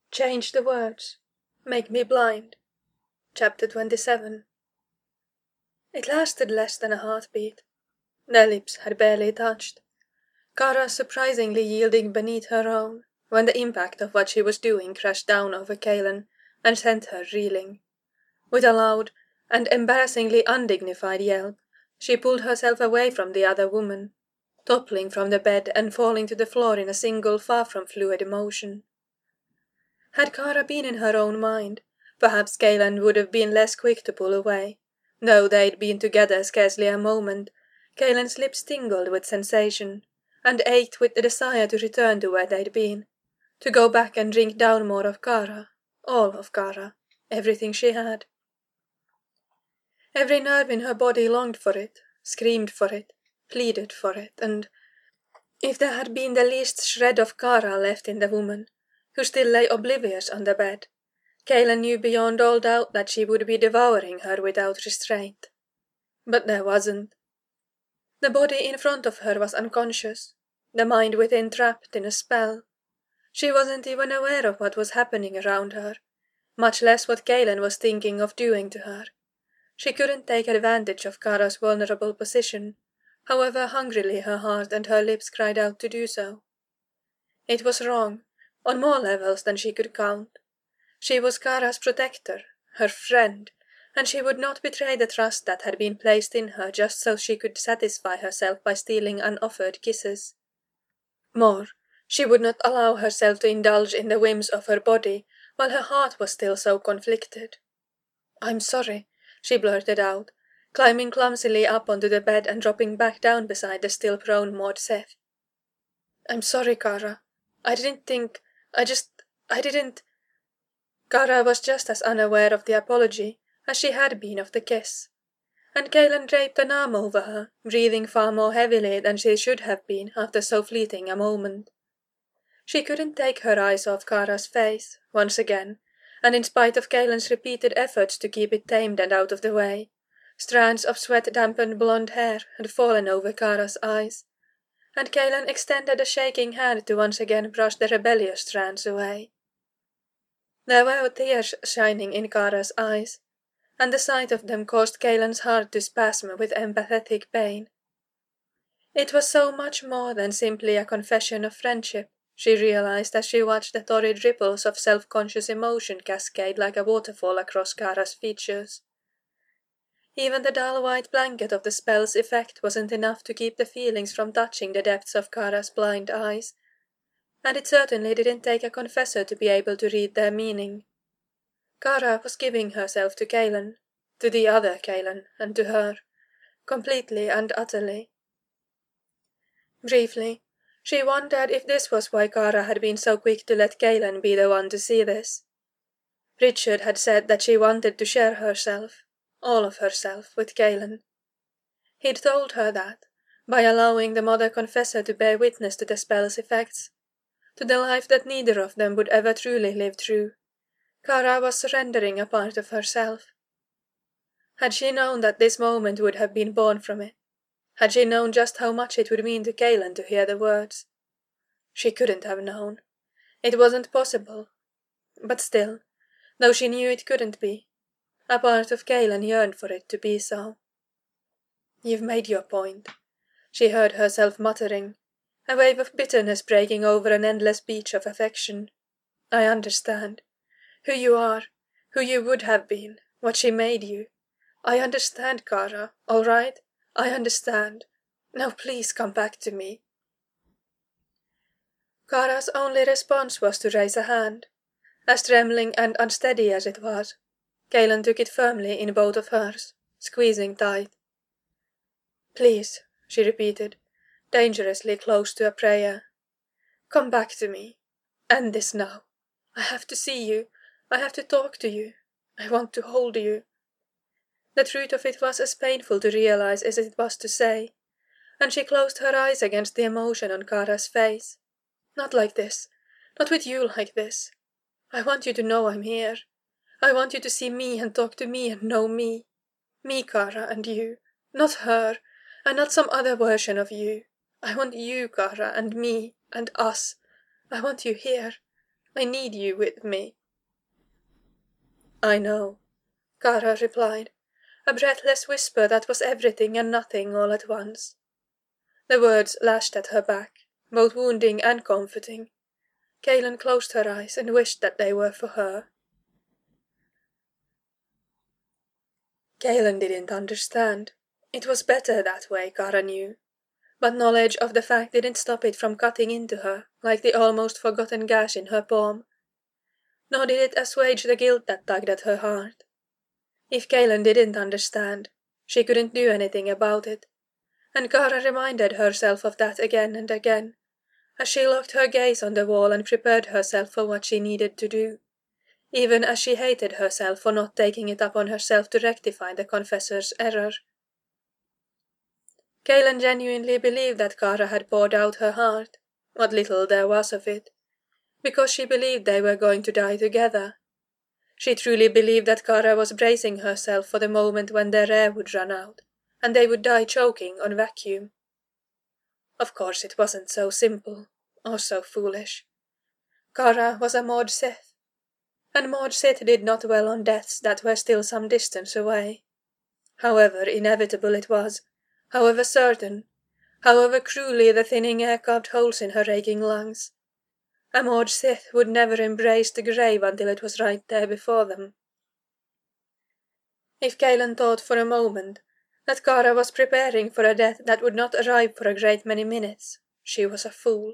Change the words. Make me blind. Chapter 27. It lasted less than a heartbeat. Their lips had barely touched, Kara surprisingly yielding beneath her own, when the impact of what she was doing crashed down over Kaelan and sent her reeling. With a loud and embarrassingly undignified yelp, she pulled herself away from the other woman, toppling from the bed and falling to the floor in a single far from fluid motion. Had Kara been in her own mind, perhaps Kaelan would have been less quick to pull away. Though they'd been together scarcely a moment, Kaelan's lips tingled with sensation, and ached with the desire to return to where they'd been, to go back and drink down more of Kara, all of Kara, everything she had. Every nerve in her body longed for it, screamed for it, pleaded for it, and if there had been the least shred of Kara left in the woman, who still lay oblivious on the bed, Kaelan knew beyond all doubt that she would be devouring her without restraint. But there wasn't. The body in front of her was unconscious, the mind within trapped in a spell. She wasn't even aware of what was happening around her, much less what Kaelan was thinking of doing to her. She couldn't take advantage of Kara's vulnerable position, however hungrily her heart and her lips cried out to do so. It was wrong, on more levels than she could count. She was Kara's protector, her friend, and she would not betray the trust that had been placed in her just so she could satisfy herself by stealing unoffered kisses. More, she would not allow herself to indulge in the whims of her body while her heart was still so conflicted. "I'm sorry," she blurted out, climbing clumsily up onto the bed and dropping back down beside the still prone Maud Seth. "I'm sorry, Kara. I didn't think. I didn't." Kara was just as unaware of the apology as she had been of the kiss, and Kaelan draped an arm over her, breathing far more heavily than she should have been after so fleeting a moment. She couldn't take her eyes off Kara's face, once again, and in spite of Kaelan's repeated efforts to keep it tamed and out of the way, strands of sweat-dampened blonde hair had fallen over Kara's eyes, and Kaelan extended a shaking hand to once again brush the rebellious strands away. There were tears shining in Kara's eyes, and the sight of them caused Kaelan's heart to spasm with empathetic pain. It was so much more than simply a confession of friendship, she realized as she watched the torrid ripples of self-conscious emotion cascade like a waterfall across Kara's features. Even the dull white blanket of the spell's effect wasn't enough to keep the feelings from touching the depths of Kara's blind eyes, and it certainly didn't take a confessor to be able to read their meaning. Kara was giving herself to Kaelan, to the other Kaelan, and to her, completely and utterly. Briefly, she wondered if this was why Kara had been so quick to let Kaelan be the one to see this. Richard had said that she wanted to share herself, all of herself, with Kaelan. He'd told her that, by allowing the mother confessor to bear witness to the spell's effects, to the life that neither of them would ever truly live through, Kara was surrendering a part of herself. Had she known that this moment would have been born from it? Had she known just how much it would mean to Kaelan to hear the words? She couldn't have known. It wasn't possible. But still, though she knew it couldn't be, a part of Kaelan yearned for it to be so. "You've made your point," she heard herself muttering, a wave of bitterness breaking over an endless beach of affection. "I understand. Who you are, who you would have been, what she made you. I understand, Kara, all right? I understand. Now please come back to me." Kara's only response was to raise a hand. As trembling and unsteady as it was, Kaelan took it firmly in both of hers, squeezing tight. "Please," she repeated, dangerously close to a prayer. "Come back to me. End this now. I have to see you. I have to talk to you. I want to hold you." The truth of it was as painful to realize as it was to say, and she closed her eyes against the emotion on Kara's face. "Not like this. Not with you like this. I want you to know I'm here. I want you to see me and talk to me and know me. Me, Kara, and you. Not her, and not some other version of you. I want you, Kara, and me, and us. I want you here. I need you with me." "I know," Kara replied, a breathless whisper that was everything and nothing all at once. The words lashed at her back, both wounding and comforting. Kaelin closed her eyes and wished that they were for her. Kaelin didn't understand. It was better that way, Kara knew. But knowledge of the fact didn't stop it from cutting into her, like the almost forgotten gash in her palm. Nor did it assuage the guilt that tugged at her heart. If Kaelin didn't understand, she couldn't do anything about it, and Kara reminded herself of that again and again, as she locked her gaze on the wall and prepared herself for what she needed to do, even as she hated herself for not taking it upon herself to rectify the confessor's error. Kaelin genuinely believed that Kara had poured out her heart, what little there was of it, because she believed they were going to die together. She truly believed that Kara was bracing herself for the moment when their air would run out, and they would die choking on vacuum. Of course it wasn't so simple, or so foolish. Kara was a Maud Sith, and Maud Sith did not dwell on deaths that were still some distance away. However inevitable it was, however certain, however cruelly the thinning air carved holes in her aching lungs, a Maud Sith would never embrace the grave until it was right there before them. If Kaelin thought for a moment that Kara was preparing for a death that would not arrive for a great many minutes, she was a fool.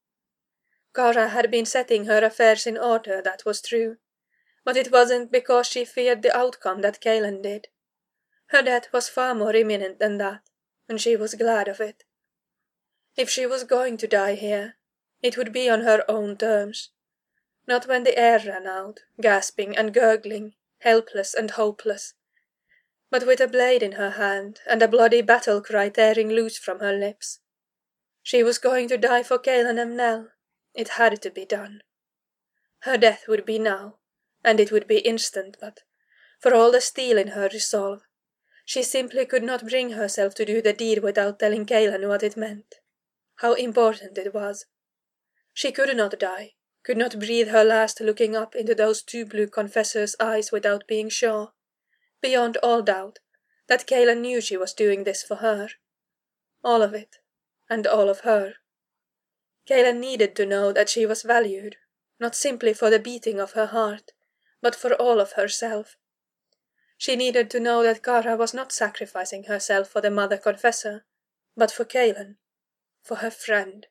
Kara had been setting her affairs in order, that was true, but it wasn't because she feared the outcome that Kaelin did. Her death was far more imminent than that, and she was glad of it. If she was going to die here, it would be on her own terms, not when the air ran out, gasping and gurgling, helpless and hopeless, but with a blade in her hand and a bloody battle cry tearing loose from her lips. She was going to die for Kaelin and Nell. It had to be done. Her death would be now, and it would be instant, but, for all the steel in her resolve, she simply could not bring herself to do the deed without telling Kaelin what it meant, how important it was. She could not die, could not breathe her last looking up into those two blue confessors' eyes without being sure, beyond all doubt, that Kaelin knew she was doing this for her. All of it, and all of her. Kaelin needed to know that she was valued, not simply for the beating of her heart, but for all of herself. She needed to know that Kara was not sacrificing herself for the mother confessor, but for Kaelin, for her friend.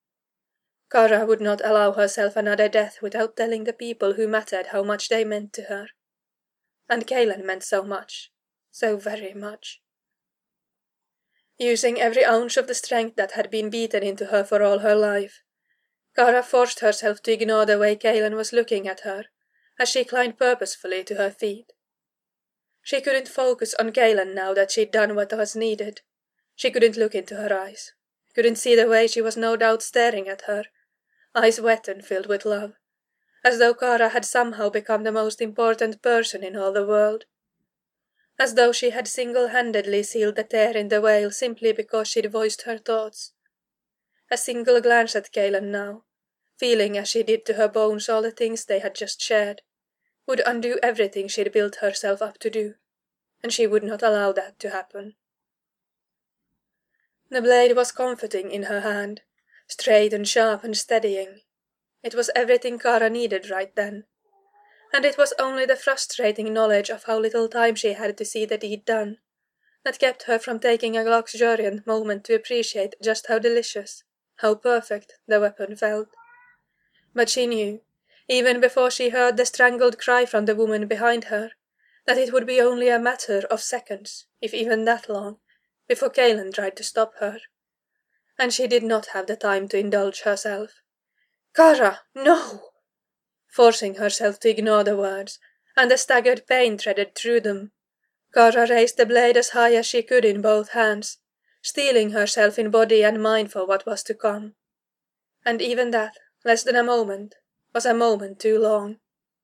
Kara would not allow herself another death without telling the people who mattered how much they meant to her. And Kaelin meant so much, so very much. Using every ounce of the strength that had been beaten into her for all her life, Kara forced herself to ignore the way Kaelin was looking at her, as she climbed purposefully to her feet. She couldn't focus on Kaelin now that she'd done what was needed. She couldn't look into her eyes, couldn't see the way she was no doubt staring at her, eyes wet and filled with love, as though Kara had somehow become the most important person in all the world. As though she had single-handedly sealed the tear in the veil simply because she'd voiced her thoughts. A single glance at Kaelin now, feeling as she did to her bones all the things they had just shared, would undo everything she'd built herself up to do, and she would not allow that to happen. The blade was comforting in her hand, straight and sharp and steadying. It was everything Kara needed right then, and it was only the frustrating knowledge of how little time she had to see the deed done that kept her from taking a luxuriant moment to appreciate just how delicious, how perfect the weapon felt. But she knew, even before she heard the strangled cry from the woman behind her, that it would be only a matter of seconds, if even that long, before Kaelin tried to stop her. And she did not have the time to indulge herself. "Kara, no!" Forcing herself to ignore the words, and the staggered pain threaded through them, Kara raised the blade as high as she could in both hands, steeling herself in body and mind for what was to come. And even that, less than a moment, was a moment too long.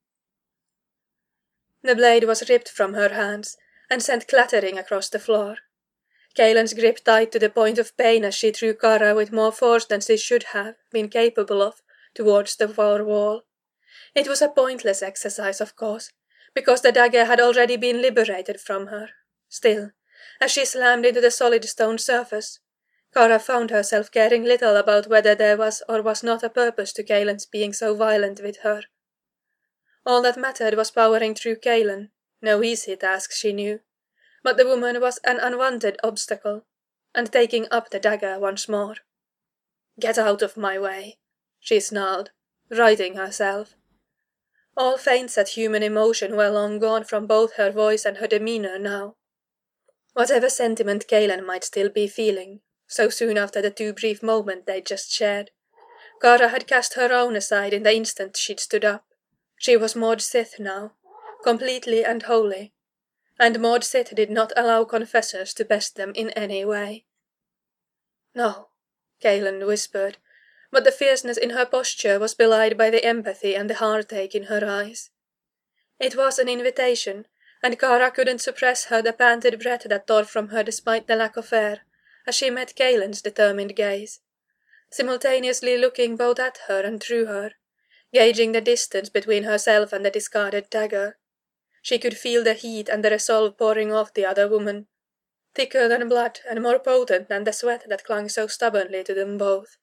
The blade was ripped from her hands and sent clattering across the floor. Kaelin's grip tight to the point of pain as she threw Kara with more force than she should have been capable of towards the far wall, It was a pointless exercise, of course, because the dagger had already been liberated from her. Still, as she slammed into the solid stone surface, Kara found herself caring little about whether there was or was not a purpose to Kaelin's being so violent with her. All that mattered was powering through Kaelin, no easy task she knew, but the woman was an unwanted obstacle, and taking up the dagger once more. "Get out of my way," she snarled, righting herself. All feints at human emotion were long gone from both her voice and her demeanour now. Whatever sentiment Kaelin might still be feeling, so soon after the too brief moment they'd just shared, Kara had cast her own aside in the instant she'd stood up. She was Maud Sith now, completely and wholly, and Maud Sith did not allow confessors to best them in any way. "No," Kaelin whispered, but the fierceness in her posture was belied by the empathy and the heartache in her eyes. It was an invitation, and Kara couldn't suppress the panted breath that tore from her despite the lack of air, as she met Kaelin's determined gaze, simultaneously looking both at her and through her, gauging the distance between herself and the discarded dagger. She could feel the heat and the resolve pouring off the other woman, thicker than blood and more potent than the sweat that clung so stubbornly to them both.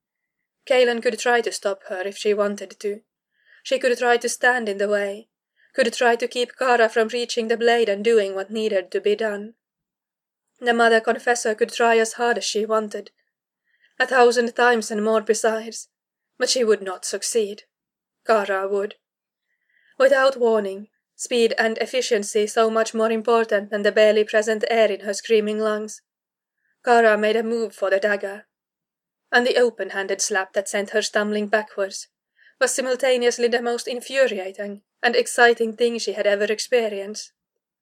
Kaelin could try to stop her if she wanted to. She could try to stand in the way, could try to keep Kara from reaching the blade and doing what needed to be done. The mother confessor could try as hard as she wanted, 1,000 times and more besides, but she would not succeed. Kara would. Without warning, speed and efficiency so much more important than the barely present air in her screaming lungs, Kara made a move for the dagger, and the open-handed slap that sent her stumbling backwards was simultaneously the most infuriating and exciting thing she had ever experienced.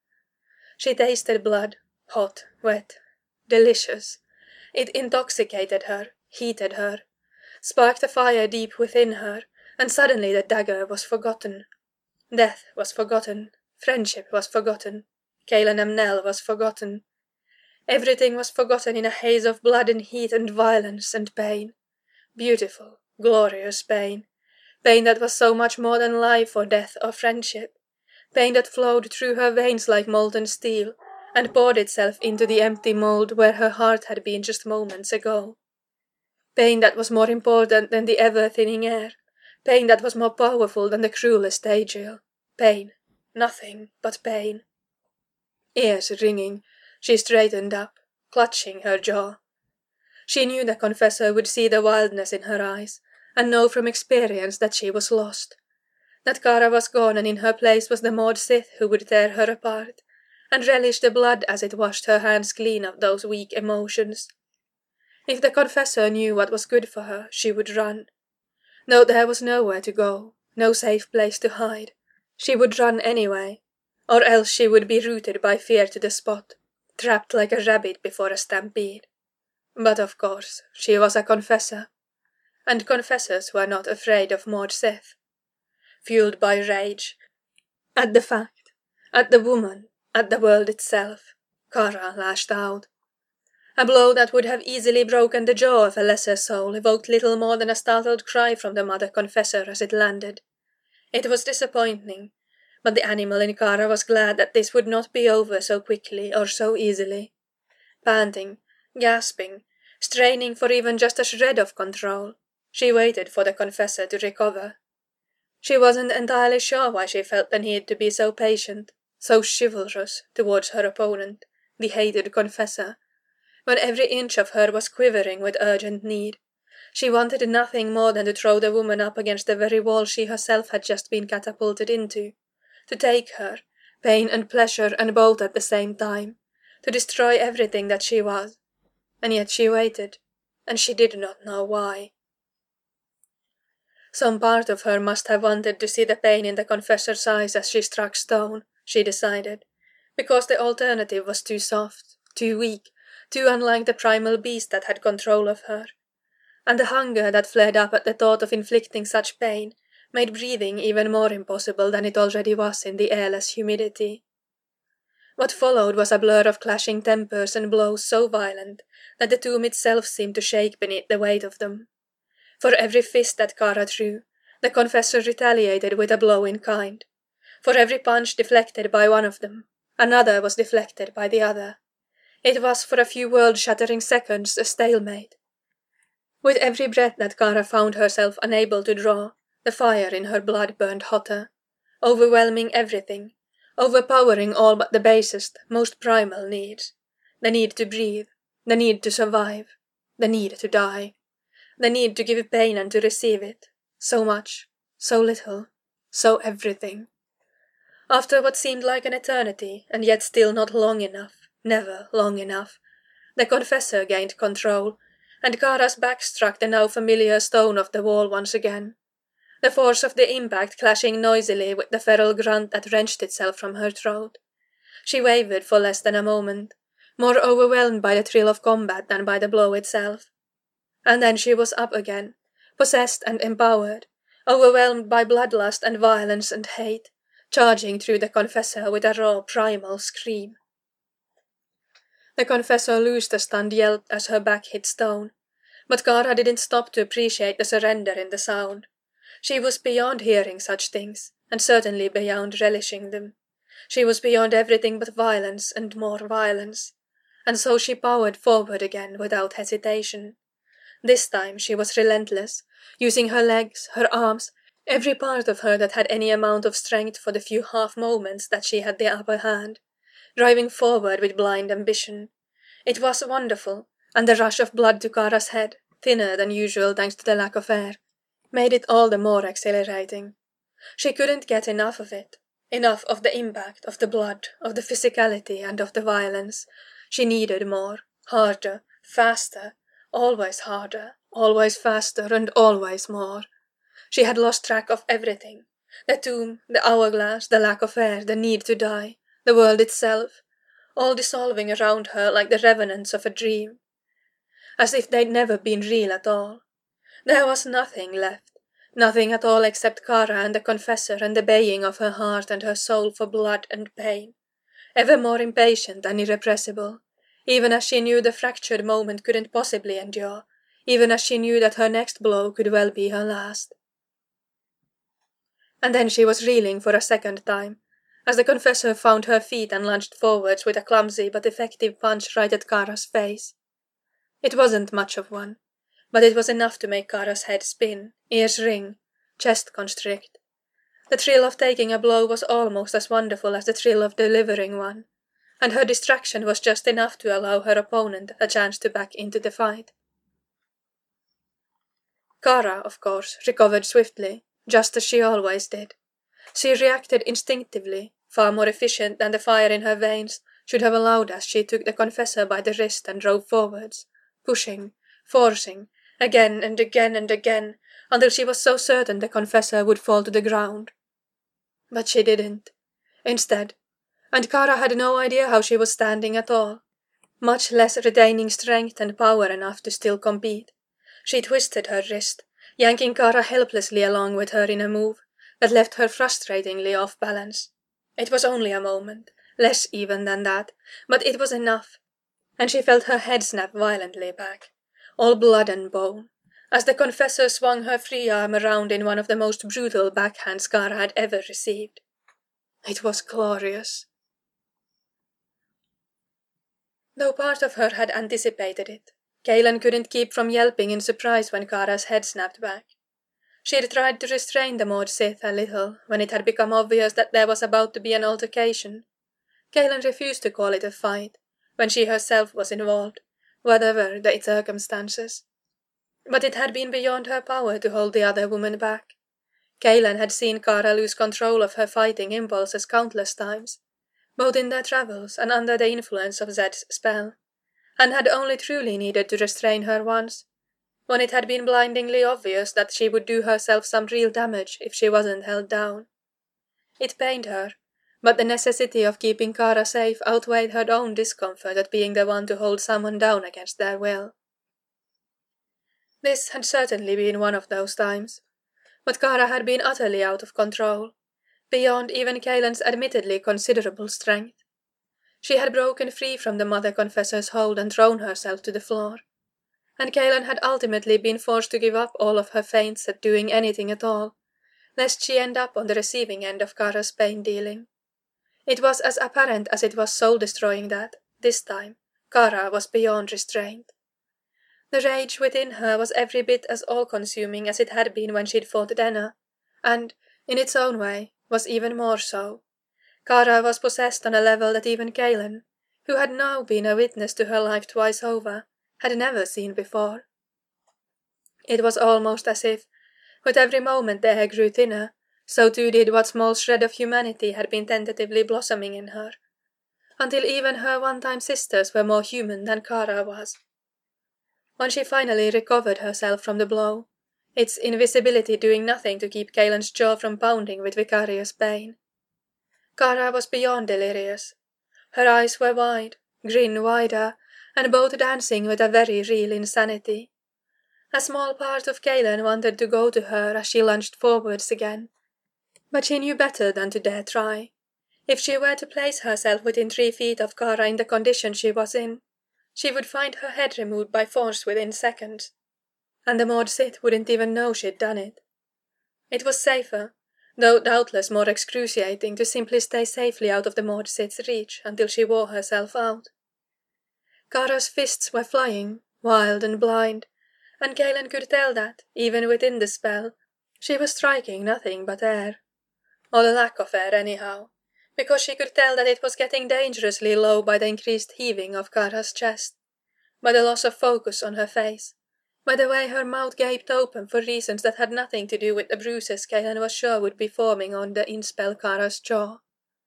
She tasted blood, hot, wet, delicious. It intoxicated her, heated her, sparked a fire deep within her, and suddenly the dagger was forgotten. Death was forgotten, friendship was forgotten, Kaelin Amnell was forgotten. Everything was forgotten in a haze of blood and heat and violence and pain. Beautiful, glorious pain. Pain that was so much more than life or death or friendship. Pain that flowed through her veins like molten steel, and poured itself into the empty mold where her heart had been just moments ago. Pain that was more important than the ever-thinning air. Pain that was more powerful than the cruelest Aegil. Pain. Nothing but pain. Ears ringing, she straightened up, clutching her jaw. She knew the confessor would see the wildness in her eyes, and know from experience that she was lost. That Kara was gone, and in her place was the Maud Sith who would tear her apart, and relish the blood as it washed her hands clean of those weak emotions. If the confessor knew what was good for her, she would run. Though there was nowhere to go, no safe place to hide, she would run anyway, or else she would be rooted by fear to the spot, trapped like a rabbit before a stampede. But of course, she was a confessor, and confessors were not afraid of Maud Sith. Fueled by rage, at the fact, at the woman, at the world itself, Kara lashed out. A blow that would have easily broken the jaw of a lesser soul evoked little more than a startled cry from the mother confessor as it landed. It was disappointing, but the animal in Kara was glad that this would not be over so quickly or so easily. Panting, gasping, straining for even just a shred of control, she waited for the confessor to recover. She wasn't entirely sure why she felt the need to be so patient, so chivalrous towards her opponent, the hated confessor, when every inch of her was quivering with urgent need. She wanted nothing more than to throw the woman up against the very wall she herself had just been catapulted into, to take her, pain and pleasure and both at the same time, to destroy everything that she was. And yet she waited, and she did not know why. Some part of her must have wanted to see the pain in the confessor's eyes as she struck stone, she decided, because the alternative was too soft, too weak, too unlike the primal beast that had control of her. And the hunger that flared up at the thought of inflicting such pain made breathing even more impossible than it already was in the airless humidity. What followed was a blur of clashing tempers and blows so violent that the tomb itself seemed to shake beneath the weight of them. For every fist that Kara threw, The confessor retaliated with a blow in kind. For every punch deflected by one of them, another was deflected by the other. It was for a few world-shattering seconds a stalemate. With every breath that Kara found herself unable to draw, the fire in her blood burned hotter, overwhelming everything, overpowering all but the basest, most primal needs. The need to breathe, the need to survive, the need to die, the need to give pain and to receive it. So much, so little, so everything. After what seemed like an eternity, and yet still not long enough, never long enough, the confessor gained control, and Kara's back struck the now familiar stone of the wall once again, the force of the impact clashing noisily with the feral grunt that wrenched itself from her throat. She wavered for less than a moment, more overwhelmed by the thrill of combat than by the blow itself. And then she was up again, possessed and empowered, overwhelmed by bloodlust and violence and hate, charging through the confessor with a raw primal scream. The confessor loosed a stunned yelp as her back hit stone, but Kara didn't stop to appreciate the surrender in the sound. She was beyond hearing such things, and certainly beyond relishing them. She was beyond everything but violence and more violence, and so she powered forward again without hesitation. This time she was relentless, using her legs, her arms, every part of her that had any amount of strength for the few half-moments that she had the upper hand, driving forward with blind ambition. It was wonderful, and the rush of blood to Kara's head, thinner than usual thanks to the lack of air, made it all the more exhilarating. She couldn't get enough of it, enough of the impact, of the blood, of the physicality and of the violence. She needed more, harder, faster, always harder, always faster and always more. She had lost track of everything. The tomb, the hourglass, the lack of air, the need to die, the world itself, all dissolving around her like the revenants of a dream, as if they'd never been real at all. There was nothing left, nothing at all except Kara and the confessor and the baying of her heart and her soul for blood and pain, ever more impatient and irrepressible, even as she knew the fractured moment couldn't possibly endure, even as she knew that her next blow could well be her last. And then she was reeling for a second time, as the confessor found her feet and lunged forwards with a clumsy but effective punch right at Kara's face. It wasn't much of one, but it was enough to make Kara's head spin, ears ring, chest constrict. The thrill of taking a blow was almost as wonderful as the thrill of delivering one, and her distraction was just enough to allow her opponent a chance to back into the fight. Kara, of course, recovered swiftly, just as she always did. She reacted instinctively, far more efficient than the fire in her veins should have allowed as she took the confessor by the wrist and drove forwards, pushing, forcing, again and again and again, until she was so certain the confessor would fall to the ground. But she didn't. Instead, and Kara had no idea how she was standing at all, much less retaining strength and power enough to still compete. She twisted her wrist, yanking Kara helplessly along with her in a move that left her frustratingly off balance. It was only a moment, less even than that, but it was enough, and she felt her head snap violently back, all blood and bone, as the confessor swung her free arm around in one of the most brutal backhands Kara had ever received. It was glorious. Though part of her had anticipated it, Kaelan couldn't keep from yelping in surprise when Kara's head snapped back. She'd tried to restrain the Maud Sith a little when it had become obvious that there was about to be an altercation. Kaelan refused to call it a fight when she herself was involved, whatever the circumstances. But it had been beyond her power to hold the other woman back. Kaelan had seen Kara lose control of her fighting impulses countless times, both in their travels and under the influence of Zed's spell, and had only truly needed to restrain her once, when it had been blindingly obvious that she would do herself some real damage if she wasn't held down. It pained her, but the necessity of keeping Kara safe outweighed her own discomfort at being the one to hold someone down against their will. This had certainly been one of those times, but Kara had been utterly out of control, beyond even Kaelan's admittedly considerable strength. She had broken free from the Mother Confessor's hold and thrown herself to the floor, and Kaelan had ultimately been forced to give up all of her feints at doing anything at all, lest she end up on the receiving end of Kara's pain-dealing. It was as apparent as it was soul-destroying that, this time, Kara was beyond restraint. The rage within her was every bit as all-consuming as it had been when she'd fought Denna, and, in its own way, was even more so. Kara was possessed on a level that even Galen, who had now been a witness to her life twice over, had never seen before. It was almost as if, with every moment the air grew thinner, so too did what small shred of humanity had been tentatively blossoming in her, until even her one-time sisters were more human than Kara was. When she finally recovered herself from the blow, its invisibility doing nothing to keep Galen's jaw from pounding with vicarious pain, Kara was beyond delirious. Her eyes were wide, grin wider, and both dancing with a very real insanity. A small part of Galen wanted to go to her as she lunged forwards again, but she knew better than to dare try. If she were to place herself within 3 feet of Kara in the condition she was in, she would find her head removed by force within seconds, and the Maud Sith wouldn't even know she'd done it. It was safer, though doubtless more excruciating, to simply stay safely out of the Maud Sith's reach until she wore herself out. Kara's fists were flying, wild and blind, and Galen could tell that, even within the spell, she was striking nothing but air. Or the lack of air, anyhow, because she could tell that it was getting dangerously low by the increased heaving of Kara's chest, by the loss of focus on her face, by the way her mouth gaped open for reasons that had nothing to do with the bruises Galen was sure would be forming on the in-spell Kara's jaw.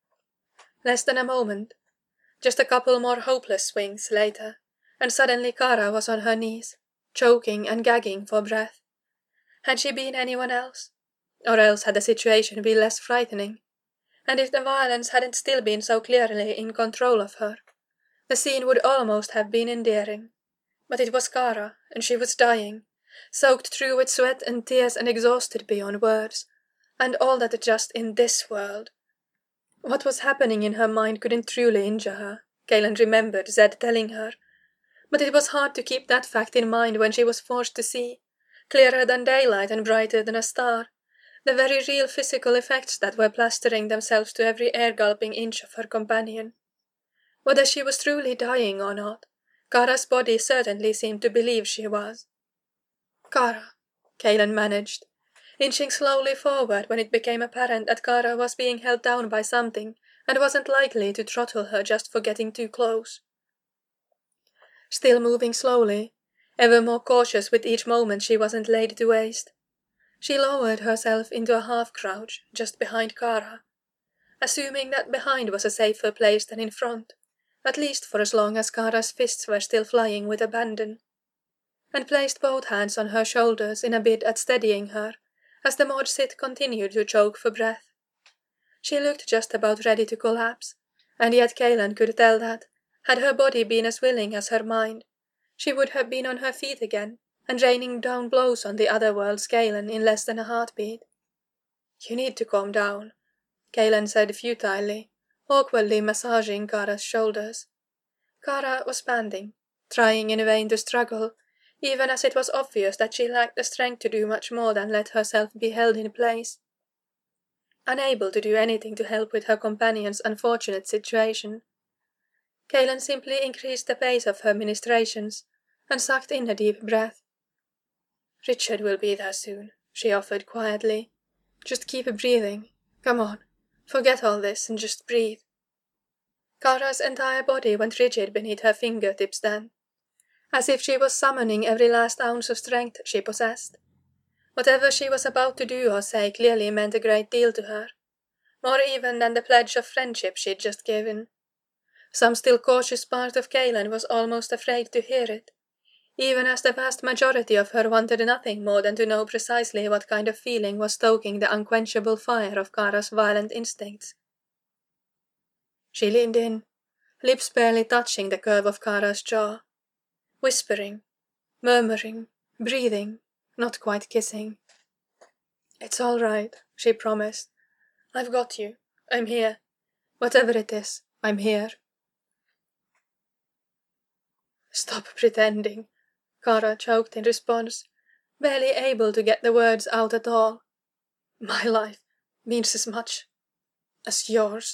Less than a moment, just a couple more hopeless swings later, and suddenly Kara was on her knees, choking and gagging for breath. Had she been anyone else? Or else had the situation been less frightening? And if the violence hadn't still been so clearly in control of her, the scene would almost have been endearing. But it was Kara, and she was dying, soaked through with sweat and tears and exhausted beyond words, and all that just in this world. What was happening in her mind couldn't truly injure her, Galen remembered Zed telling her, but it was hard to keep that fact in mind when she was forced to see, clearer than daylight and brighter than a star, the very real physical effects that were plastering themselves to every air-gulping inch of her companion. Whether she was truly dying or not, Kara's body certainly seemed to believe she was. "Kara," Galen managed, inching slowly forward when it became apparent that Kara was being held down by something and wasn't likely to throttle her just for getting too close. Still moving slowly, ever more cautious with each moment she wasn't laid to waste, she lowered herself into a half-crouch just behind Kara, assuming that behind was a safer place than in front, at least for as long as Kara's fists were still flying with abandon, and placed both hands on her shoulders in a bid at steadying her as the Maud Sith continued to choke for breath. She looked just about ready to collapse, and yet Galen could tell that, had her body been as willing as her mind, she would have been on her feet again and raining down blows on the other world's Galen in less than a heartbeat. "You need to calm down," Galen said futilely, awkwardly massaging Kara's shoulders. Kara was panting, trying in vain to struggle, even as it was obvious that she lacked the strength to do much more than let herself be held in place. Unable to do anything to help with her companion's unfortunate situation, Galen simply increased the pace of her ministrations and sucked in a deep breath. "Richard will be there soon," she offered quietly. "Just keep breathing. Come on, forget all this and just breathe." Kara's entire body went rigid beneath her fingertips then, as if she was summoning every last ounce of strength she possessed. Whatever she was about to do or say clearly meant a great deal to her, more even than the pledge of friendship she'd just given. Some still cautious part of Galen was almost afraid to hear it, even as the vast majority of her wanted nothing more than to know precisely what kind of feeling was stoking the unquenchable fire of Kara's violent instincts. She leaned in, lips barely touching the curve of Kara's jaw, whispering, murmuring, breathing, not quite kissing. "It's all right," she promised. "I've got you. I'm here. Whatever it is, I'm here." "Stop pretending," Kara choked in response, barely able to get the words out at all. My life means as much as yours.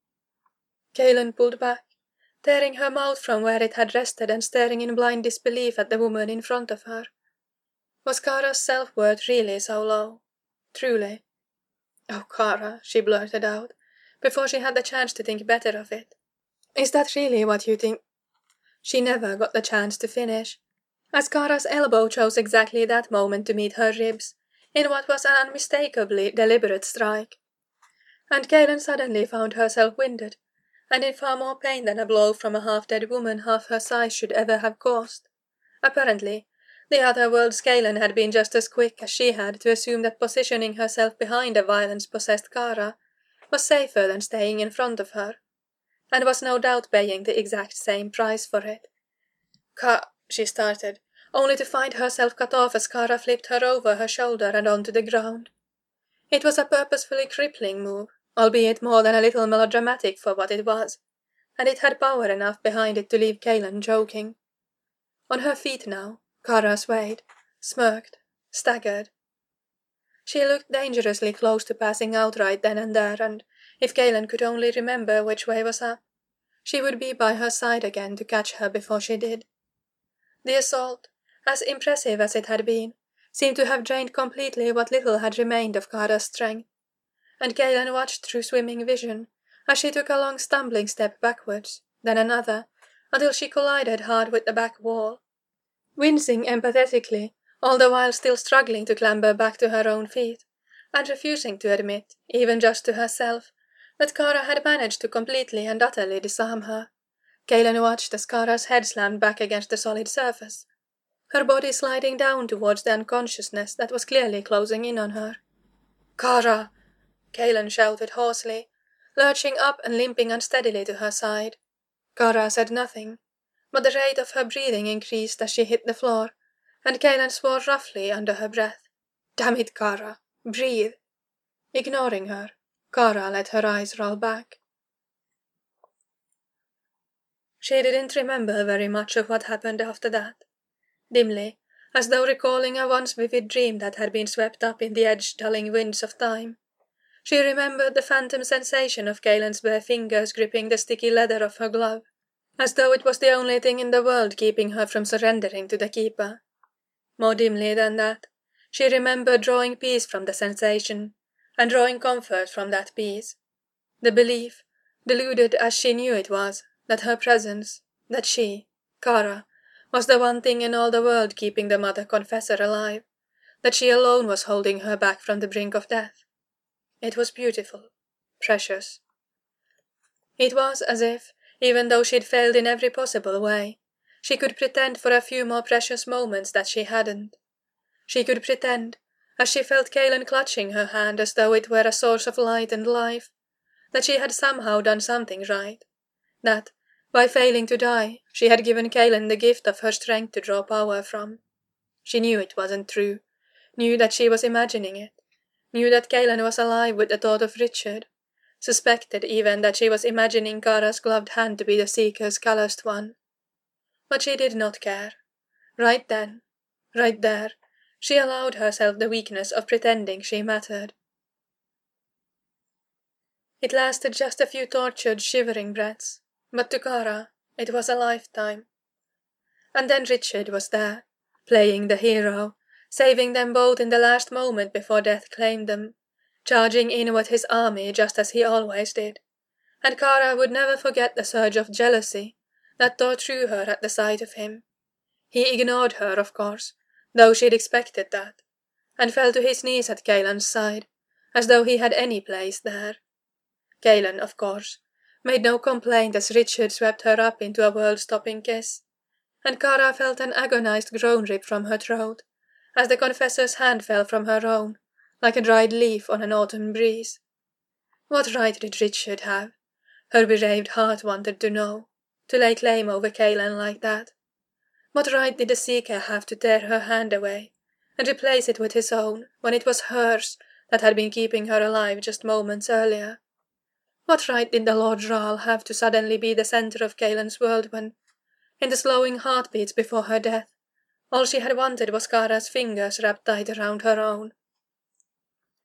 Kaelin pulled back, tearing her mouth from where it had rested and staring in blind disbelief at the woman in front of her. Was Kara's self-worth really so low? Truly? "Oh, Kara," she blurted out, before she had the chance to think better of it. "Is that really what you think?" She never got the chance to finish, as Kara's elbow chose exactly that moment to meet her ribs, in what was an unmistakably deliberate strike. And Kaelin suddenly found herself winded, and in far more pain than a blow from a half-dead woman half her size should ever have caused. Apparently, the other world's Kaelin had been just as quick as she had to assume that positioning herself behind a violence-possessed Kara was safer than staying in front of her, and was no doubt paying the exact same price for it. She started, only to find herself cut off as Kara flipped her over her shoulder and onto the ground. It was a purposefully crippling move, albeit more than a little melodramatic for what it was, and it had power enough behind it to leave Kaelin choking. On her feet now, Kara swayed, smirked, staggered. She looked dangerously close to passing out right then and there, and if Kaelin could only remember which way was up, she would be by her side again to catch her before she did. The assault, as impressive as it had been, seemed to have drained completely what little had remained of Kara's strength, and Kaelin watched through swimming vision as she took a long stumbling step backwards, then another, until she collided hard with the back wall. Wincing empathetically, all the while still struggling to clamber back to her own feet, and refusing to admit, even just to herself, that Kara had managed to completely and utterly disarm her, Kaelin watched as Kara's head slammed back against the solid surface, her body sliding down towards the unconsciousness that was clearly closing in on her. "Kara!" Kaelin shouted hoarsely, lurching up and limping unsteadily to her side. Kara said nothing, but the rate of her breathing increased as she hit the floor, and Kaelin swore roughly under her breath. "Damn it, Kara! Breathe!" Ignoring her, Kara let her eyes roll back. She didn't remember very much of what happened after that. Dimly, as though recalling a once vivid dream that had been swept up in the edge-dulling winds of time, she remembered the phantom sensation of Kaelin's bare fingers gripping the sticky leather of her glove, as though it was the only thing in the world keeping her from surrendering to the Keeper. More dimly than that, she remembered drawing peace from the sensation, and drawing comfort from that peace. The belief, deluded as she knew it was, that her presence, that she, Kara, was the one thing in all the world keeping the Mother Confessor alive, that she alone was holding her back from the brink of death. It was beautiful, precious. It was as if, even though she'd failed in every possible way, she could pretend for a few more precious moments that she hadn't. She could pretend, as she felt Kaelin clutching her hand as though it were a source of light and life, that she had somehow done something right, that, by failing to die, she had given Kaelin the gift of her strength to draw power from. She knew it wasn't true, knew that she was imagining it, knew that Kaelin was alive with the thought of Richard, suspected even that she was imagining Kara's gloved hand to be the Seeker's calloused one. But she did not care. Right then, right there, she allowed herself the weakness of pretending she mattered. It lasted just a few tortured, shivering breaths, but to Kara it was a lifetime. And then Richard was there, playing the hero, saving them both in the last moment before death claimed them, charging in with his army just as he always did, and Kara would never forget the surge of jealousy that tore through her at the sight of him. He ignored her, of course, though she'd expected that, and fell to his knees at Kaelin's side, as though he had any place there. Kaelin, of course, made no complaint as Richard swept her up into a world-stopping kiss, and Kara felt an agonized groan rip from her throat, as the Confessor's hand fell from her own, like a dried leaf on an autumn breeze. What right did Richard have? Her bereaved heart wanted to know, to lay claim over Kaelin like that. What right did the Seeker have to tear her hand away, and replace it with his own, when it was hers that had been keeping her alive just moments earlier? What right did the Lord Rahl have to suddenly be the centre of Kaelin's world when, in the slowing heartbeats before her death, all she had wanted was Kara's fingers wrapped tight around her own?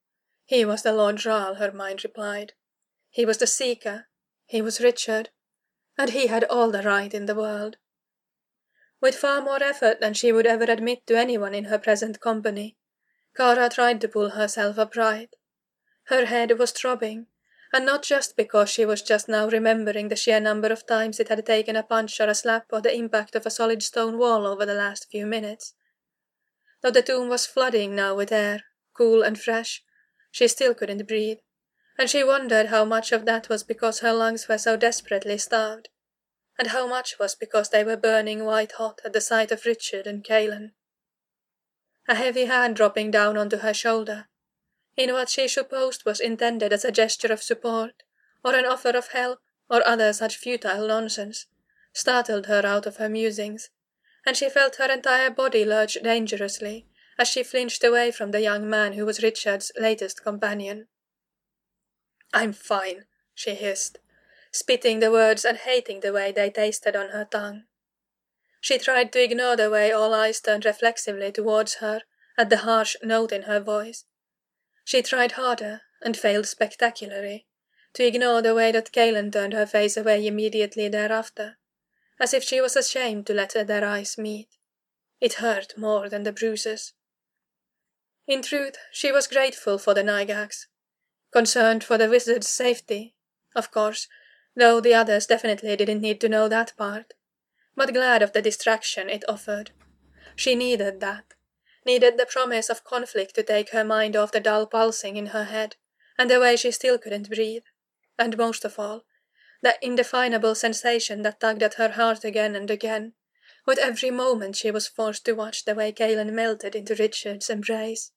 He was the Lord Jarl, her mind replied. He was the Seeker, he was Richard, and he had all the right in the world. With far more effort than she would ever admit to anyone in her present company, Kara tried to pull herself upright. Her head was throbbing, and not just because she was just now remembering the sheer number of times it had taken a punch or a slap or the impact of a solid stone wall over the last few minutes. Though the tomb was flooding now with air, cool and fresh, she still couldn't breathe, and she wondered how much of that was because her lungs were so desperately starved, and how much was because they were burning white-hot at the sight of Richard and Kaelin. A heavy hand dropping down onto her shoulder, in what she supposed was intended as a gesture of support, or an offer of help, or other such futile nonsense, startled her out of her musings, and she felt her entire body lurch dangerously as she flinched away from the young man who was Richard's latest companion. "I'm fine," she hissed, spitting the words and hating the way they tasted on her tongue. She tried to ignore the way all eyes turned reflexively towards her at the harsh note in her voice. She tried harder, and failed spectacularly, to ignore the way that Kaelin turned her face away immediately thereafter, as if she was ashamed to let their eyes meet. It hurt more than the bruises. In truth, she was grateful for the Nygax, concerned for the wizard's safety, of course, though the others definitely didn't need to know that part, but glad of the distraction it offered. She needed that. Needed the promise of conflict to take her mind off the dull pulsing in her head, and the way she still couldn't breathe, and most of all, that indefinable sensation that tugged at her heart again and again, with every moment she was forced to watch the way Kaelin melted into Richard's embrace.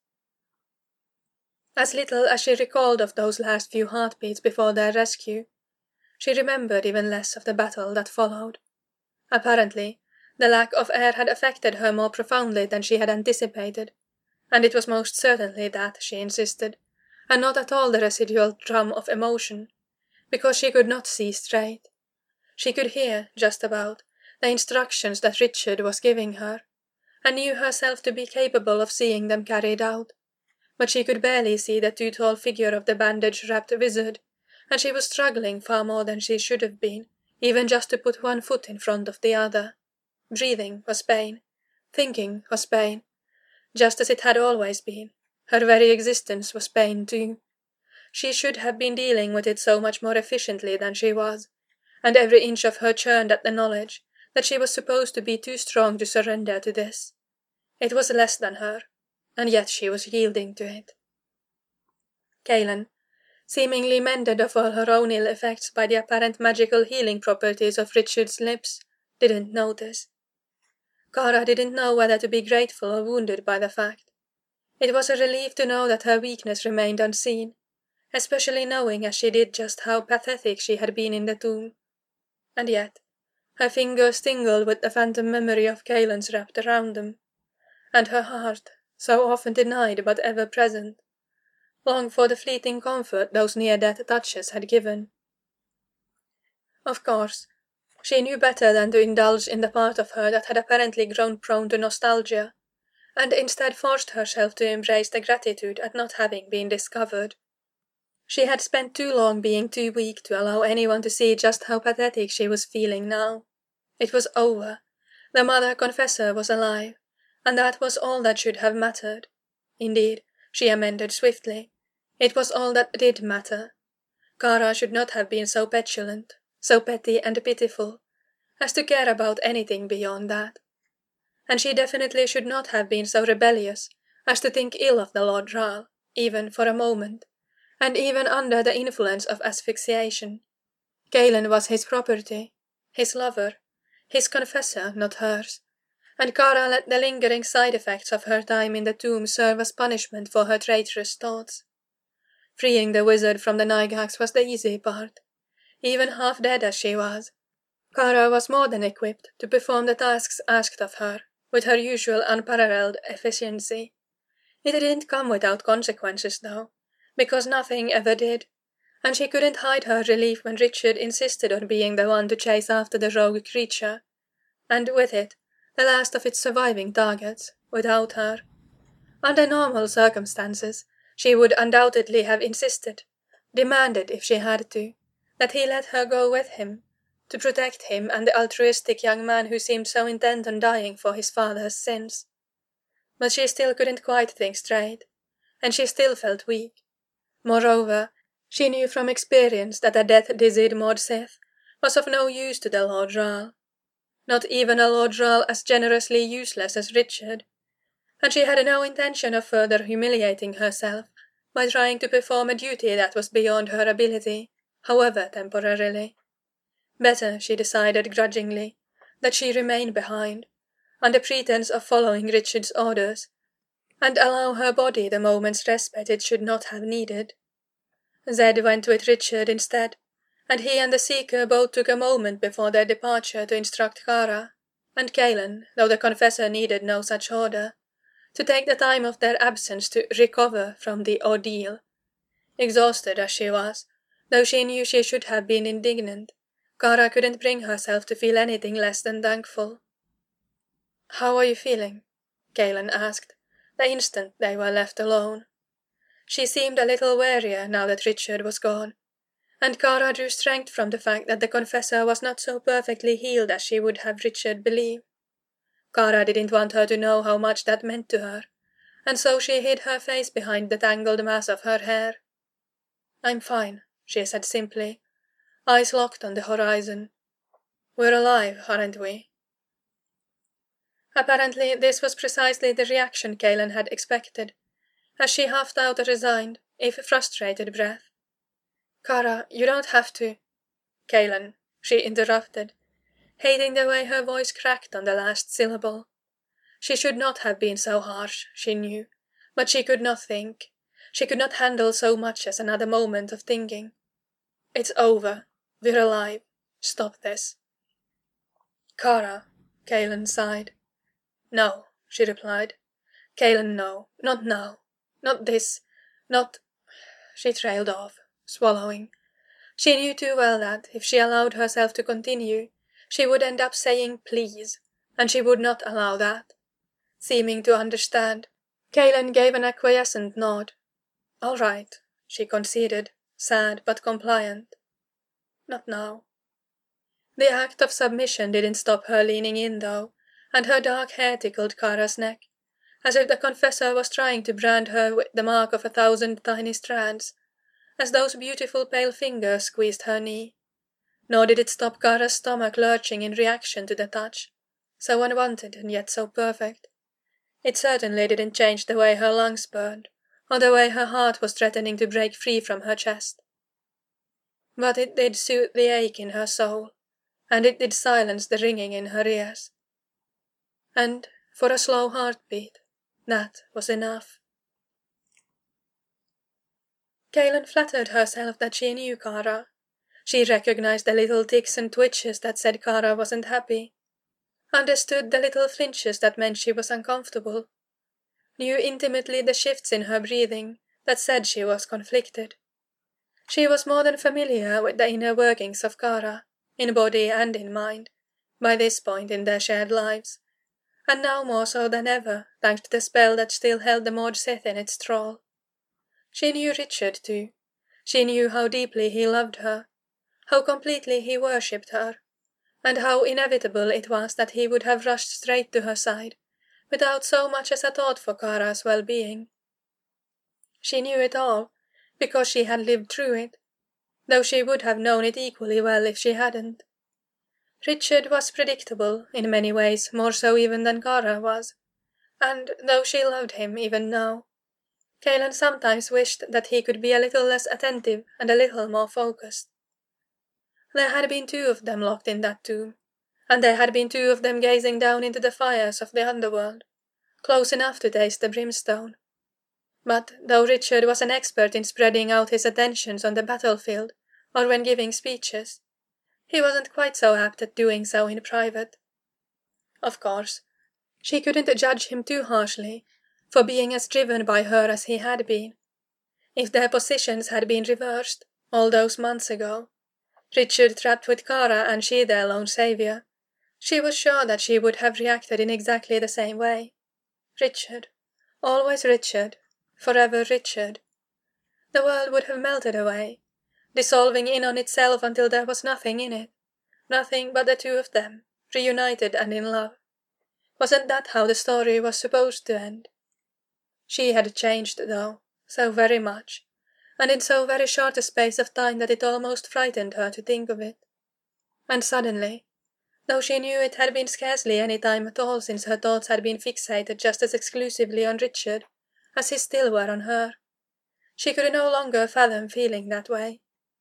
As little as she recalled of those last few heartbeats before their rescue, she remembered even less of the battle that followed. Apparently, the lack of air had affected her more profoundly than she had anticipated, and it was most certainly that, she insisted, and not at all the residual drum of emotion, because she could not see straight. She could hear, just about, the instructions that Richard was giving her, and knew herself to be capable of seeing them carried out, but she could barely see the too tall figure of the bandage-wrapped wizard, and she was struggling far more than she should have been, even just to put one foot in front of the other. Breathing was pain. Thinking was pain. Just as it had always been. Her very existence was pain too. She should have been dealing with it so much more efficiently than she was, and every inch of her churned at the knowledge that she was supposed to be too strong to surrender to this. It was less than her, and yet she was yielding to it. Kaelin, seemingly mended of all her own ill effects by the apparent magical healing properties of Richard's lips, didn't notice. Kara didn't know whether to be grateful or wounded by the fact. It was a relief to know that her weakness remained unseen, especially knowing as she did just how pathetic she had been in the tomb. And yet, her fingers tingled with the phantom memory of Kaelin's wrapped around them, and her heart, so often denied but ever present, longed for the fleeting comfort those near-death touches had given. Of course, she knew better than to indulge in the part of her that had apparently grown prone to nostalgia, and instead forced herself to embrace the gratitude at not having been discovered. She had spent too long being too weak to allow anyone to see just how pathetic she was feeling now. It was over. The Mother Confessor was alive, and that was all that should have mattered. Indeed, she amended swiftly, it was all that did matter. Kara should not have been so petulant, so petty and pitiful, as to care about anything beyond that. And she definitely should not have been so rebellious as to think ill of the Lord Jarl, even for a moment, and even under the influence of asphyxiation. Kaelin was his property, his lover, his confessor, not hers, and Kara let the lingering side effects of her time in the tomb serve as punishment for her traitorous thoughts. Freeing the wizard from the Nygax was the easy part. Even half dead as she was, Kara was more than equipped to perform the tasks asked of her, with her usual unparalleled efficiency. It didn't come without consequences, though, because nothing ever did, and she couldn't hide her relief when Richard insisted on being the one to chase after the rogue creature, and with it, the last of its surviving targets, without her. Under normal circumstances, She would undoubtedly have insisted, demanded if she had to, that he let her go with him, to protect him and the altruistic young man who seemed so intent on dying for his father's sins. But she still couldn't quite think straight, and she still felt weak. Moreover, she knew from experience that a death-dizzied Maud Sith was of no use to the Lord Ral, not even a Lord Ral as generously useless as Richard, and she had no intention of further humiliating herself by trying to perform a duty that was beyond her ability, however temporarily. Better, she decided grudgingly, that she remain behind, under pretence of following Richard's orders, and allow her body the moment's respite it should not have needed. Zed went with Richard instead, and he and the Seeker both took a moment before their departure to instruct Kara, and Kaelin, though the Confessor needed no such order, to take the time of their absence to recover from the ordeal. Exhausted as she was, though she knew she should have been indignant, Kara couldn't bring herself to feel anything less than thankful. "How are you feeling?" Kaelin asked, the instant they were left alone. She seemed a little wearier now that Richard was gone, and Kara drew strength from the fact that the Confessor was not so perfectly healed as she would have Richard believe. Kara didn't want her to know how much that meant to her, and so she hid her face behind the tangled mass of her hair. "I'm fine," she said simply, eyes locked on the horizon. "We're alive, aren't we?" Apparently this was precisely the reaction Kaelin had expected, as she huffed out a resigned, if frustrated breath. "Kara, you don't have to—" "Kaelin," she interrupted, hating the way her voice cracked on the last syllable. She should not have been so harsh, she knew, but she could not think. She could not handle so much as another moment of thinking. "It's over. We're alive. Stop this." "Kara," Kaelin sighed. "No," she replied. "Kaelin, no. Not now. Not this. Not—" She trailed off, swallowing. She knew too well that, if she allowed herself to continue, she would end up saying please, and she would not allow that. Seeming to understand, Kaelin gave an acquiescent nod. "All right," she conceded, sad but compliant. "Not now." The act of submission didn't stop her leaning in, though, and her dark hair tickled Kara's neck, as if the Confessor was trying to brand her with the mark of 1,000 tiny strands, as those beautiful pale fingers squeezed her knee. Nor did it stop Kara's stomach lurching in reaction to the touch, so unwanted and yet so perfect. It certainly didn't change the way her lungs burned, or the way her heart was threatening to break free from her chest. But it did soothe the ache in her soul, and it did silence the ringing in her ears. And, for a slow heartbeat, that was enough. Kaelin flattered herself that she knew Kara. She recognized the little ticks and twitches that said Kara wasn't happy, understood the little flinches that meant she was uncomfortable, knew intimately the shifts in her breathing that said she was conflicted. She was more than familiar with the inner workings of Kara, in body and in mind, by this point in their shared lives, and now more so than ever, thanks to the spell that still held the Maud Sith in its thrall. She knew Richard too. She knew how deeply he loved her, how completely he worshipped her, and how inevitable it was that he would have rushed straight to her side, without so much as a thought for Kara's well-being. She knew it all, because she had lived through it, though she would have known it equally well if she hadn't. Richard was predictable, in many ways more so even than Kara was, and, though she loved him even now, Kaelin sometimes wished that he could be a little less attentive and a little more focused. There had been 2 of them locked in that tomb, and there had been 2 of them gazing down into the fires of the underworld, close enough to taste the brimstone. But though Richard was an expert in spreading out his attentions on the battlefield, or when giving speeches, he wasn't quite so apt at doing so in private. Of course, she couldn't judge him too harshly for being as driven by her as he had been. If their positions had been reversed, all those months ago, Richard trapped with Kara and she their lone saviour, she was sure that she would have reacted in exactly the same way. Richard, always Richard, Forever Richard. The world would have melted away, dissolving in on itself until there was nothing in it, nothing but the two of them, reunited and in love. Wasn't that how the story was supposed to end? She had changed, though, so very much, and in so very short a space of time that it almost frightened her to think of it. And suddenly, though she knew it had been scarcely any time at all since her thoughts had been fixated just as exclusively on Richard as his still were on her, she could no longer fathom feeling that way.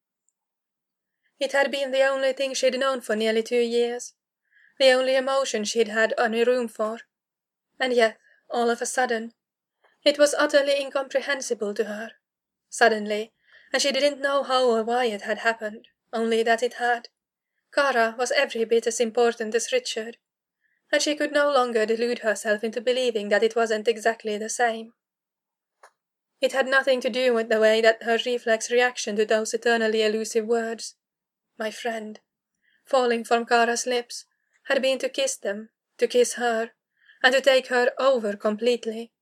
It had been the only thing she'd known for nearly 2 years, the only emotion she'd had any room for, and yet, all of a sudden, it was utterly incomprehensible to her. Suddenly, and she didn't know how or why it had happened, only that it had. Kara was every bit as important as Richard, and she could no longer delude herself into believing that it wasn't exactly the same. It had nothing to do with the way that her reflex reaction to those eternally elusive words, my friend, falling from Kara's lips, had been to kiss them, to kiss her, and to take her over completely.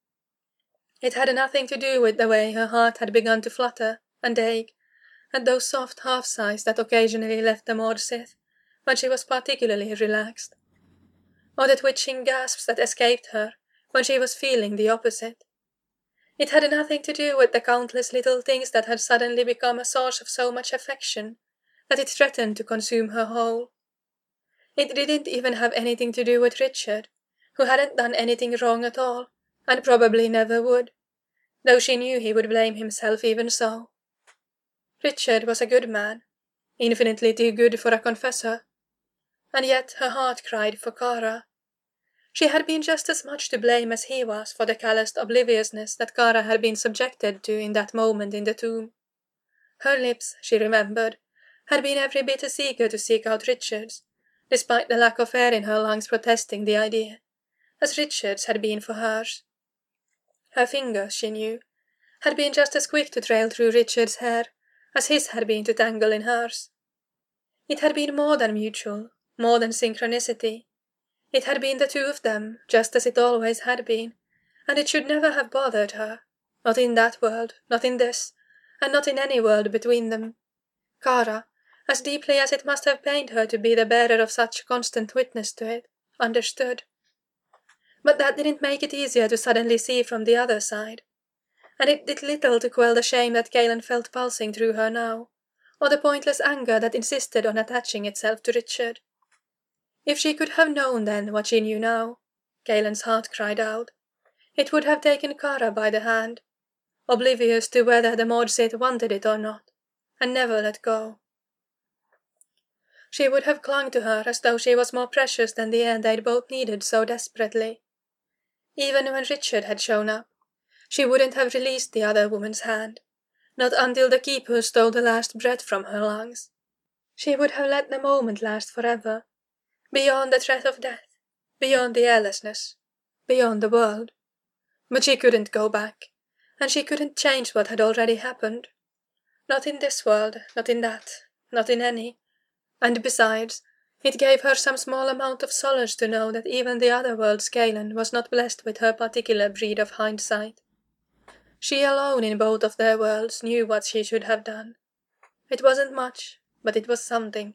It had nothing to do with the way her heart had begun to flutter and ache, and those soft half-sighs that occasionally left the more sith when she was particularly relaxed, or the twitching gasps that escaped her when she was feeling the opposite. It had nothing to do with the countless little things that had suddenly become a source of so much affection that it threatened to consume her whole. It didn't even have anything to do with Richard, who hadn't done anything wrong at all, and probably never would, though she knew he would blame himself even so. Richard was a good man, infinitely too good for a confessor, and yet her heart cried for Kara. She had been just as much to blame as he was for the calloused obliviousness that Kara had been subjected to in that moment in the tomb. Her lips, she remembered, had been every bit as eager to seek out Richard's, despite the lack of air in her lungs protesting the idea, as Richard's had been for hers. Her fingers, she knew, had been just as quick to trail through Richard's hair as his had been to tangle in hers. It had been more than mutual, more than synchronicity. It had been the two of them, just as it always had been, and it should never have bothered her, not in that world, not in this, and not in any world between them. Kara, as deeply as it must have pained her to be the bearer of such constant witness to it, understood. But that didn't make it easier to suddenly see from the other side, and it did little to quell the shame that Galen felt pulsing through her now, or the pointless anger that insisted on attaching itself to Richard. If she could have known then what she knew now, Galen's heart cried out, it would have taken Kara by the hand, oblivious to whether the Mordsith wanted it or not, and never let go. She would have clung to her as though she was more precious than the air they'd both needed so desperately. Even when Richard had shown up, she wouldn't have released the other woman's hand, not until the keeper stole the last breath from her lungs. She would have let the moment last forever, beyond the threat of death, beyond the airlessness, beyond the world. But she couldn't go back, and she couldn't change what had already happened. Not in this world, not in that, not in any. And besides, it gave her some small amount of solace to know that even the other world's Galen was not blessed with her particular breed of hindsight. She alone in both of their worlds knew what she should have done. It wasn't much, but it was something.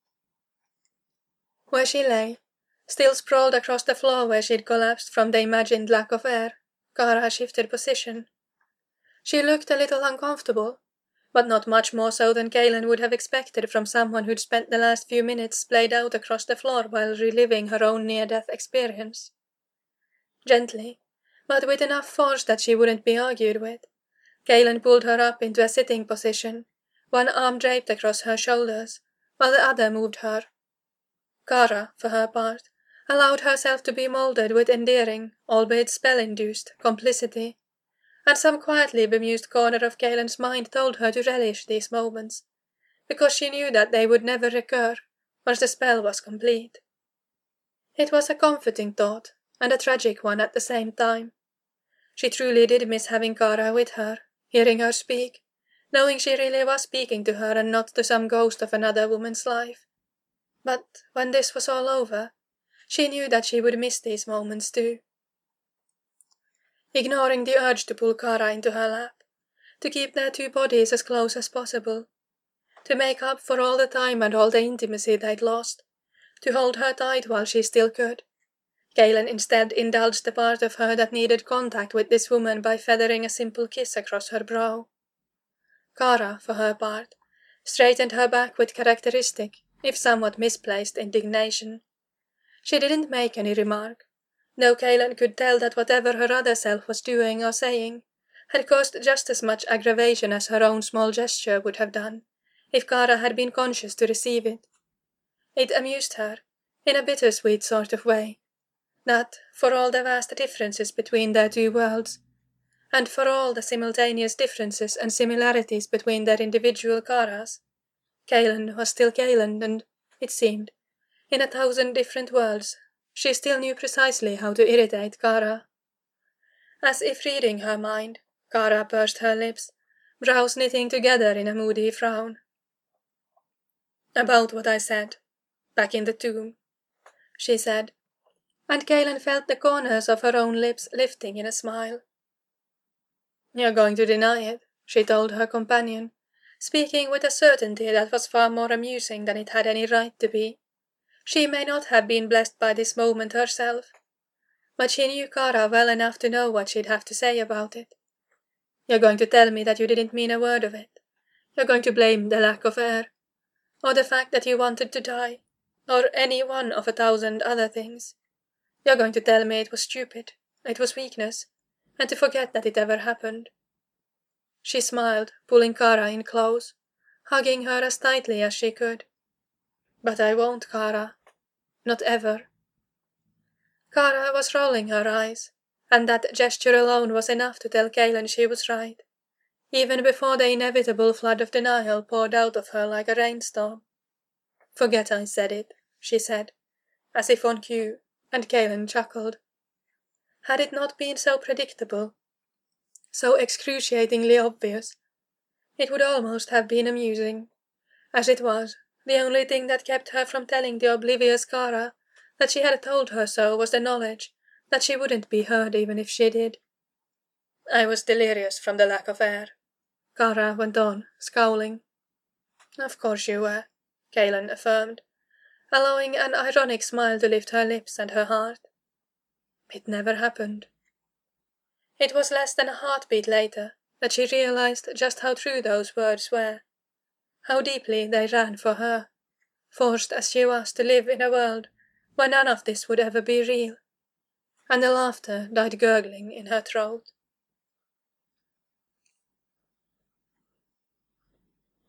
Where she lay, still sprawled across the floor where she'd collapsed from the imagined lack of air, Kara shifted position. She looked a little uncomfortable, but not much more so than Galen would have expected from someone who'd spent the last few minutes splayed out across the floor while reliving her own near-death experience. Gently, but with enough force that she wouldn't be argued with, Galen pulled her up into a sitting position, one arm draped across her shoulders, while the other moved her. Kara, for her part, allowed herself to be moulded with endearing, albeit spell-induced, complicity, and some quietly bemused corner of Galen's mind told her to relish these moments, because she knew that they would never recur once the spell was complete. It was a comforting thought, and a tragic one at the same time. She truly did miss having Kara with her, hearing her speak, knowing she really was speaking to her and not to some ghost of another woman's life. But when this was all over, she knew that she would miss these moments too. ignoring the urge to pull Kara into her lap, to keep their two bodies as close as possible, to make up for all the time and all the intimacy they'd lost, to hold her tight while she still could. Kaelin instead indulged the part of her that needed contact with this woman by feathering a simple kiss across her brow. Kara, for her part, straightened her back with characteristic, if somewhat misplaced, indignation. She didn't make any remark, though Kaelin could tell that whatever her other self was doing or saying had caused just as much aggravation as her own small gesture would have done, if Kara had been conscious to receive it. It amused her, in a bittersweet sort of way, that, for all the vast differences between their two worlds, and for all the simultaneous differences and similarities between their individual Karas, Kaelin was still Kaelin, and, it seemed, in 1,000 different worlds, she still knew precisely how to irritate Kara. As if reading her mind, Kara pursed her lips, brows knitting together in a moody frown. "About what I said, back in the tomb," she said, and Kaelin felt the corners of her own lips lifting in a smile. "You're going to deny it," she told her companion, speaking with a certainty that was far more amusing than it had any right to be. She may not have been blessed by this moment herself, but she knew Kara well enough to know what she'd have to say about it. "You're going to tell me that you didn't mean a word of it. You're going to blame the lack of air, or the fact that you wanted to die, or any one of 1,000 other things. You're going to tell me it was stupid, it was weakness, and to forget that it ever happened." She smiled, pulling Kara in close, hugging her as tightly as she could. "But I won't, Kara. Not ever." Kara was rolling her eyes, and that gesture alone was enough to tell Kaelin she was right, even before the inevitable flood of denial poured out of her like a rainstorm. "Forget I said it," she said, as if on cue, and Kaelin chuckled. Had it not been so predictable, so excruciatingly obvious, it would almost have been amusing. As it was, the only thing that kept her from telling the oblivious Kara that she had told her so was the knowledge that she wouldn't be heard even if she did. "I was delirious from the lack of air," Kara went on, scowling. "Of course you were," Kaelin affirmed, allowing an ironic smile to lift her lips and her heart. "It never happened." It was less than a heartbeat later that she realized just how true those words were, how deeply they ran for her, forced as she was to live in a world where none of this would ever be real, and the laughter died gurgling in her throat.